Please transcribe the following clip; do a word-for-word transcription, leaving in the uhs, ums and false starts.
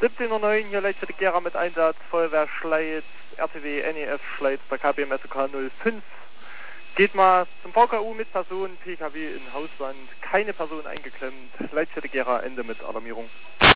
siebzehn Uhr neun, hier Leitstelle Gera mit Einsatz, Feuerwehr Schleiz, R T W, N E F Schleiz, der K B M S O K null fünf. Geht mal zum V K U mit Personen, P K W in Hauswand, keine Person eingeklemmt, Leitstelle Gera, Ende mit Alarmierung.